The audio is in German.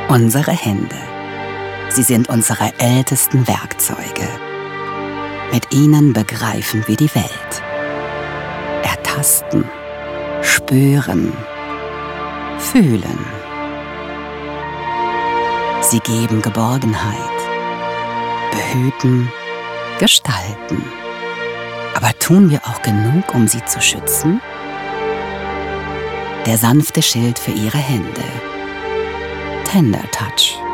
Unsere Hände. Sie sind unsere ältesten Werkzeuge. Mit ihnen begreifen wir die Welt. Ertasten, spüren, fühlen. Sie geben Geborgenheit, behüten, gestalten. Aber tun wir auch genug, um sie zu schützen? Der sanfte Schild für Ihre Hände. Tender Touch.